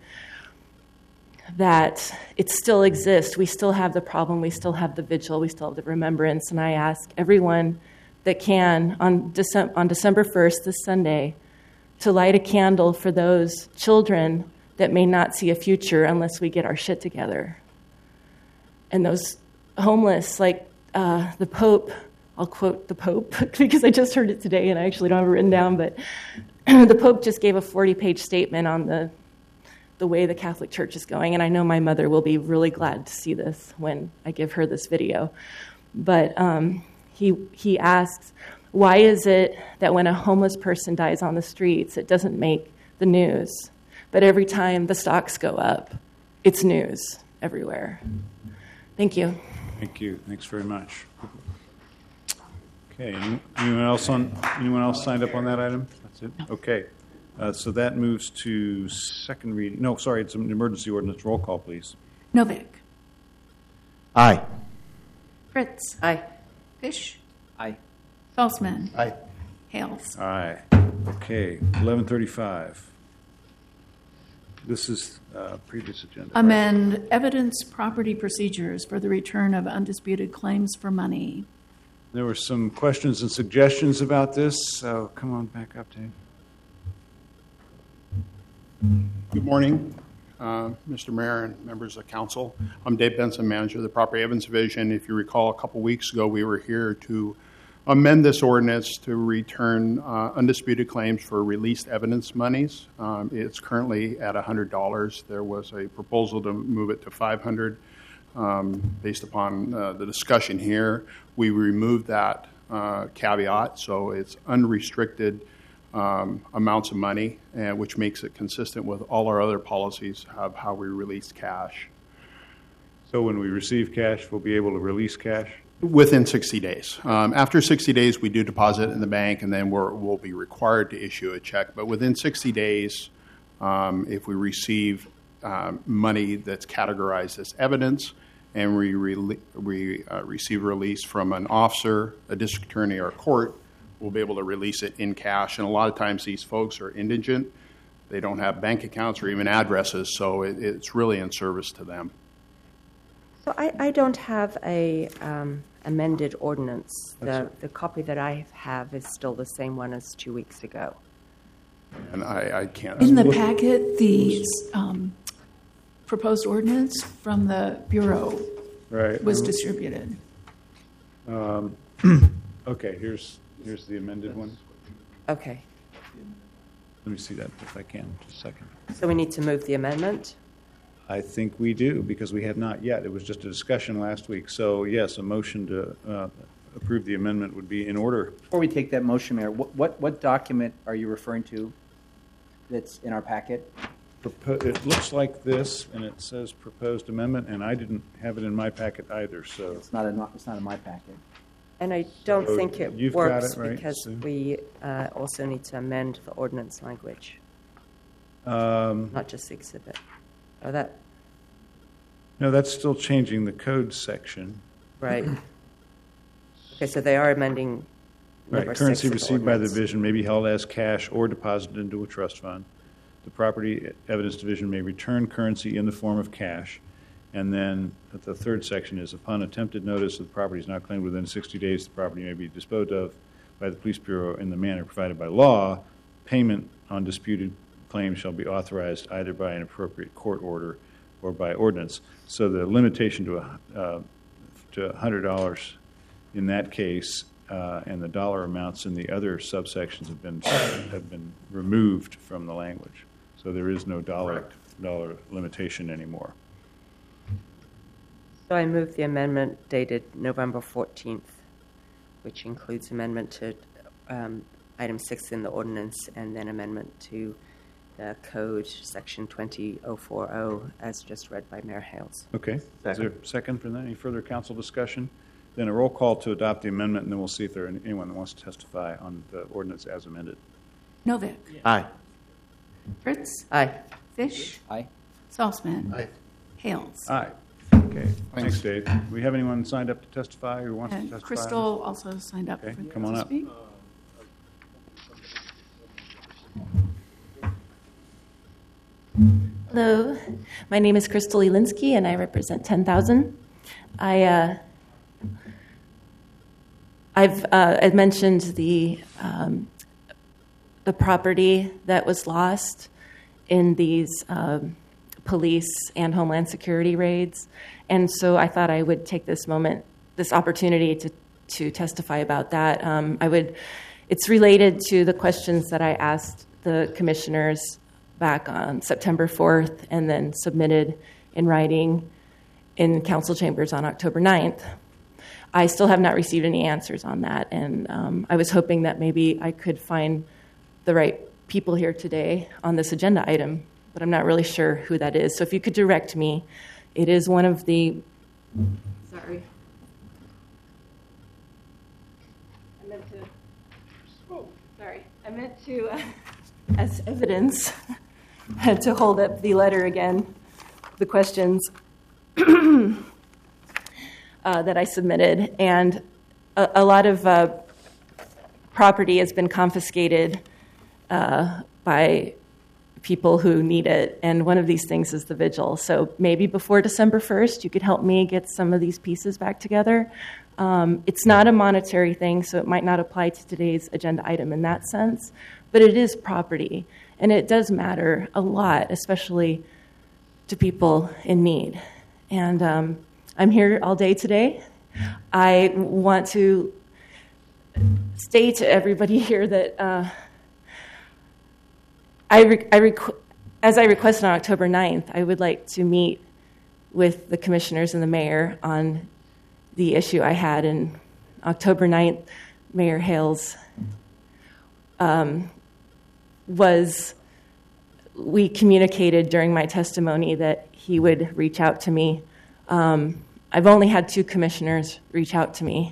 That it still exists. We still have the problem. We still have the vigil. We still have the remembrance. And I ask everyone that can on December, on December first, this Sunday, to light a candle for those children that may not see a future unless we get our shit together. And those homeless, like uh, the Pope, I'll quote the Pope because I just heard it today and I actually don't have it written down, but the Pope just gave a forty-page statement on the the way the Catholic Church is going, and I know my mother will be really glad to see this when I give her this video. But um, he he asks, why is it that when a homeless person dies on the streets, it doesn't make the news? But every time the stocks go up, it's news everywhere. Thank you. Thank you. Thanks very much. Okay. Anyone else on? Anyone else signed up on that item? That's it. Okay. Uh, so that moves to second reading. No, sorry, it's an emergency ordinance. Roll call, please. Novick. Aye. Fritz. Aye. Fish. Aye. Salzman. Aye. Hales. Aye. Okay, eleven thirty-five. This is uh, previous agenda. Amend evidence property procedures for the return of undisputed claims for money. There were some questions and suggestions about this, so come on back up, Dave. Good morning, uh, Mister Mayor and members of council. I'm Dave Benson, manager of the Property Evidence Division. If you recall, a couple weeks ago, we were here to amend this ordinance to return uh, undisputed claims for released evidence monies. Um, it's currently at one hundred dollars. There was a proposal to move it to five hundred dollars. Um, based upon uh, the discussion here, we removed that uh, caveat, so it's unrestricted um, amounts of money, uh, which makes it consistent with all our other policies of how we release cash. So when we receive cash, we'll be able to release cash? Within sixty days. Um, after sixty days, we do deposit in the bank, and then we're, we'll be required to issue a check. But within sixty days, um, if we receive um, money that's categorized as evidence, and we, re- we uh, receive a release from an officer, a district attorney, or a court, we'll be able to release it in cash. And a lot of times these folks are indigent. They don't have bank accounts or even addresses, so it, it's really in service to them. So I, I don't have a um, amended ordinance. The, the copy that I have is still the same one as two weeks ago. And I, I can't... In the packet, the um, proposed ordinance from the Bureau right. was distributed. Um, okay, here's here's the amended one. Okay. Let me see that if I can, just a second. So we need to move the amendment? I think we do, because we have not yet. It was just a discussion last week. So, yes, a motion to uh, approve the amendment would be in order. Before we take that motion, Mayor, what, what, what document are you referring to that's in our packet? Propo- it looks like this, and it says proposed amendment, and I didn't have it in my packet either. So It's not, a, it's not in my packet. And I don't So think it you've got works it, right, because Sue? we uh, also need to amend the ordinance language, Um, not just the exhibit. Oh, that, no, that's still changing the code section. right. Okay, so they are amending number Right, six currency of the received by the ordinance. division may be held as cash or deposited into a trust fund. The property evidence division may return currency in the form of cash. And then the third section is, upon attempted notice that the property is not claimed within sixty days, the property may be disposed of by the police bureau in the manner provided by law. Payment on disputed claims shall be authorized either by an appropriate court order or by ordinance. So the limitation to a, uh, to one hundred dollars in that case, uh, and the dollar amounts in the other subsections have been have been removed from the language. So there is no dollar dollar limitation anymore. So I move the amendment dated November fourteenth, which includes amendment to um, item six in the ordinance and then amendment to the code, section twenty oh forty, as just read by Mayor Hales. Okay. Is there a second for that? Any further council discussion? Then a roll call to adopt the amendment, and then we'll see if there is anyone that wants to testify on the ordinance as amended. Novak. Aye. Fritz. Aye. Fish. Aye. Salzman. Aye. Hales. Aye. Okay. Thanks, Dave. Do we have anyone signed up to testify or wants to And testify? Crystal also signed up Okay, for come on to up. speak. Hello, my name is Crystal Elinsky, and I represent ten thousand. I, uh, I've uh, I've mentioned the um, the property that was lost in these um, police and Homeland Security raids, and so I thought I would take this moment, this opportunity to to testify about that. Um, I would. It's related to the questions that I asked the commissioners back on September fourth and then submitted in writing in council chambers on October ninth. I still have not received any answers on that, and um, I was hoping that maybe I could find the right people here today on this agenda item, but I'm not really sure who that is. So if you could direct me, it is one of the... Sorry. I meant to... Oh, sorry. I meant to, uh, as evidence... had to hold up the letter again, the questions uh, that I submitted. And a, a lot of uh, property has been confiscated uh, by people who need it, and one of these things is the vigil. So maybe before December first, you could help me get some of these pieces back together. Um, it's not a monetary thing, so it might not apply to today's agenda item in that sense, but it is property, and it does matter a lot, especially to people in need. And um, I'm here all day today. I want to state to everybody here that uh, I, re- I requ- as I requested on October ninth, I would like to meet with the commissioners and the mayor on the issue I had. And October ninth, Mayor Hales um, was, we communicated during my testimony that he would reach out to me. Um, I've only had two commissioners reach out to me.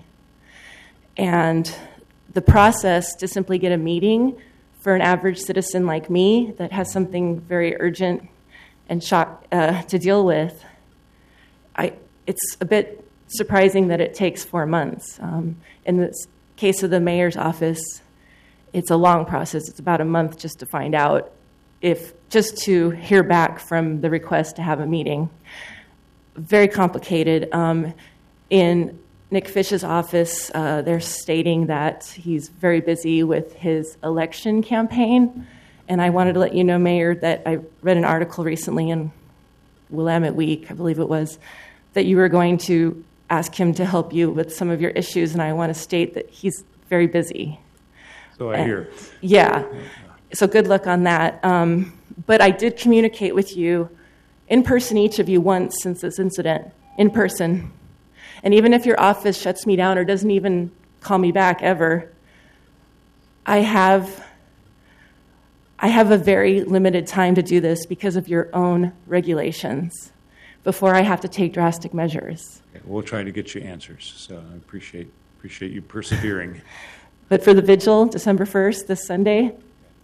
And the process to simply get a meeting for an average citizen like me that has something very urgent and shock uh, to deal with, I, it's a bit surprising that it takes four months. Um, in the case of the mayor's office, it's a long process. It's about a month just to find out if, just to hear back from the request to have a meeting. Very complicated. Um, in Nick Fish's office, uh, they're stating that he's very busy with his election campaign. And I wanted to let you know, Mayor, that I read an article recently in Willamette Week, I believe it was, that you were going to ask him to help you with some of your issues. And I want to state that he's very busy. So I and, hear. Yeah. So good luck on that. Um, but I did communicate with you in person, each of you, once since this incident, in person. And even if your office shuts me down or doesn't even call me back ever, I have I have a very limited time to do this because of your own regulations before I have to take drastic measures. Okay, we'll try to get you answers, so I appreciate appreciate you persevering. But for the vigil, December first, this Sunday,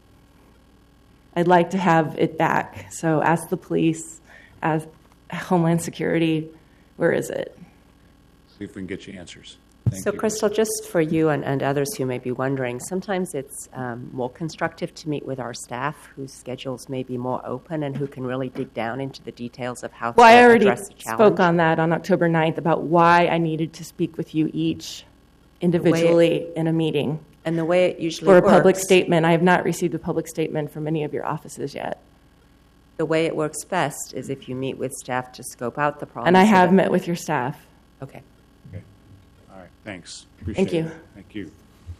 I'd like to have it back. So ask the police, ask Homeland Security, where is it? See if we can get you answers. Thank so, you. Crystal, just for you and, and others who may be wondering, sometimes it's um, more constructive to meet with our staff whose schedules may be more open and who can really dig down into the details of how well, to I already address the challenge. spoke on that on October ninth about why I needed to speak with you each individually it, in a meeting. And the way it usually for works. For a public statement. I have not received a public statement from any of your offices yet. The way it works best is if you meet with staff to scope out the problem. And I so have that, met with your staff. Okay. Okay. All right. Thanks. Appreciate Thank you. It. Thank you.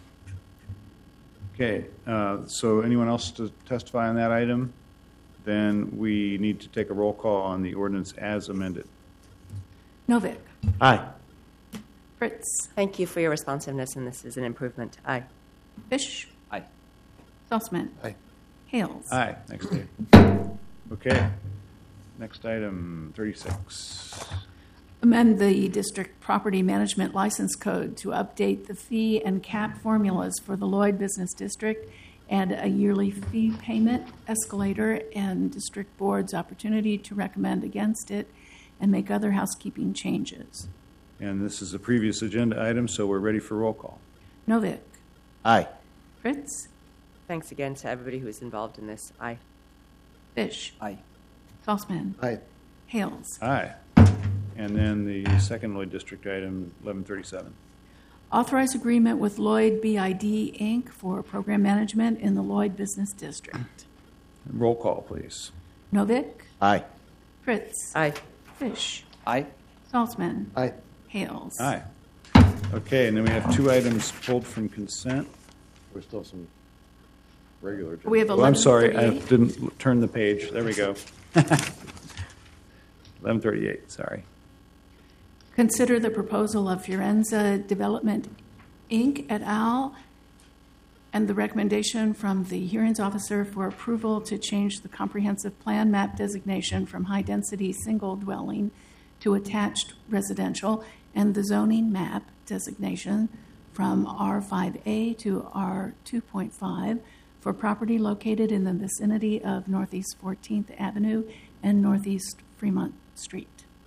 Okay. Uh, so anyone else to testify on that item? Then we need to take a roll call on the ordinance as amended. Novick. Aye. Fritz. Thank you for your responsiveness, and this is an improvement. Aye. Fish. Aye. Saltzman. Aye. Hales. Aye. Next day. Okay. Next item, thirty-six. Amend the district property management license code to update the fee and cap formulas for the Lloyd Business District, and a yearly fee payment escalator, and district board's opportunity to recommend against it and make other housekeeping changes. And this is a previous agenda item, so we're ready for roll call. Novick. Aye. Fritz. Thanks again to everybody who is involved in this. Aye. Fish. Aye. Saltzman. Aye. Hales. Aye. And then the second Lloyd District item, eleven thirty-seven. Authorize agreement with Lloyd B I D, Incorporated for program management in the Lloyd Business District. Roll call, please. Novick. Aye. Fritz. Aye. Fish. Aye. Saltzman. Aye. Hales. Aye. Okay, and then we have two items pulled from consent. There's still some regular. We have Oh, I'm sorry, I eleven thirty-eight. didn't l- turn the page. There we go. eleven thirty-eight, sorry. Consider the proposal of Fiorenza Development, Incorporated et al., and the recommendation from the hearings officer for approval to change the comprehensive plan map designation from high-density single dwelling to attached residential, and the zoning map designation from R five A to R two point five for property located in the vicinity of Northeast fourteenth Avenue and Northeast Fremont Street.